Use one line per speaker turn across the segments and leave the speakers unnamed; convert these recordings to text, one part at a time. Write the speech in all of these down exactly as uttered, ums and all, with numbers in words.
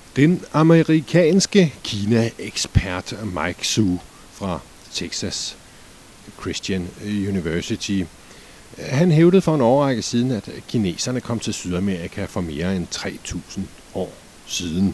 Den amerikanske Kina-ekspert Mike Zhu fra Texas Christian University, han hævdede for en årrække siden, at kineserne kom til Sydamerika for mere end tre tusind år siden.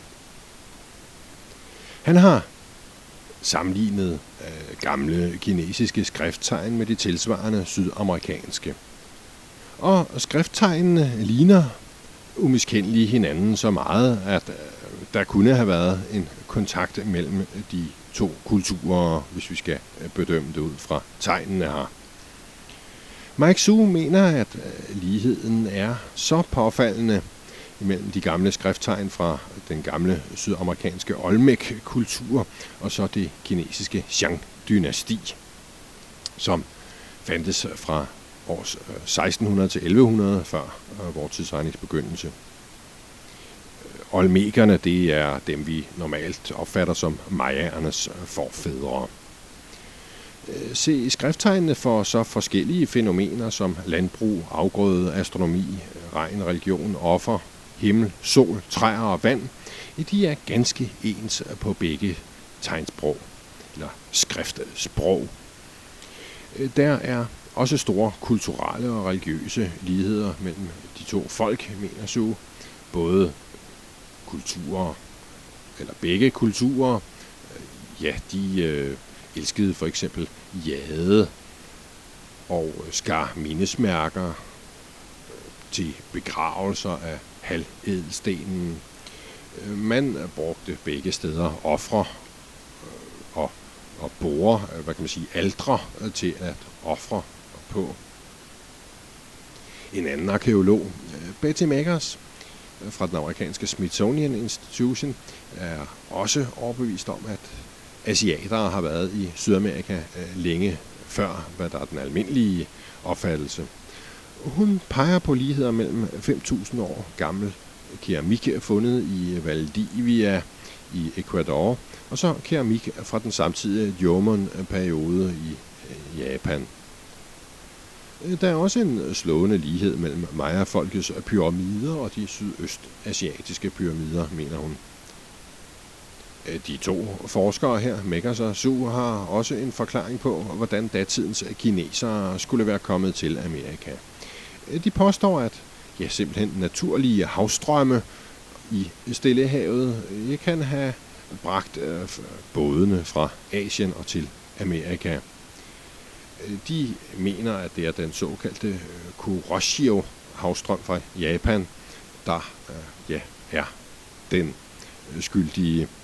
Han har sammenlignet øh, gamle kinesiske skrifttegn med de tilsvarende sydamerikanske. Og skrifttegnene ligner umiskendeligt hinanden så meget, at øh, der kunne have været en kontakt mellem de to kulturer, hvis vi skal bedømme det ud fra tegnene her. Mike Zhu mener, at øh, ligheden er så påfaldende imellem de gamle skrifttegn fra den gamle sydamerikanske Olmec-kultur og så det kinesiske Shang-dynasti, som fandtes fra år seksten hundrede til elleve hundrede før vor tidsregnings begyndelse. Olmekerne, det er dem, vi normalt opfatter som mayaernes forfædre. Se skrifttegnene for så forskellige fænomener som landbrug, afgrøde, astronomi, regn, religion, offer, himmel, sol, træer og vand, de er ganske ens på begge tegnsprog, eller skriftsprog. Der er også store kulturelle og religiøse ligheder mellem de to folk, mener Zhu. Både kulturer, eller begge kulturer, ja, de øh, elskede for eksempel jade og skar mindesmærker til begravelser af halvedelstenen. Man brugte begge steder ofre og, og bore, hvad kan man sige, altre til at ofre på. En anden arkeolog, Betty Makers fra den amerikanske Smithsonian Institution, er også overbevist om, at asiatere har været i Sydamerika længe før, hvad der er den almindelige opfattelse. Hun peger på ligheder mellem fem tusind år gammel keramik fundet i Valdivia i Ecuador, og så keramik fra den samtidige Jomon-periode i Japan. Der er også en slående lighed mellem Maya-folkets pyramider og de sydøstasiatiske pyramider, mener hun. De to forskere her, Makers og Zhu, har også en forklaring på, hvordan datidens kinesere skulle være kommet til Amerika. De påstår, at ja, simpelthen naturlige havstrømme i Stillehavet kan have bragt øh, bådene fra Asien og til Amerika. De mener, at det er den såkaldte Kuroshio-havstrøm fra Japan, der øh, ja, er den skyldige.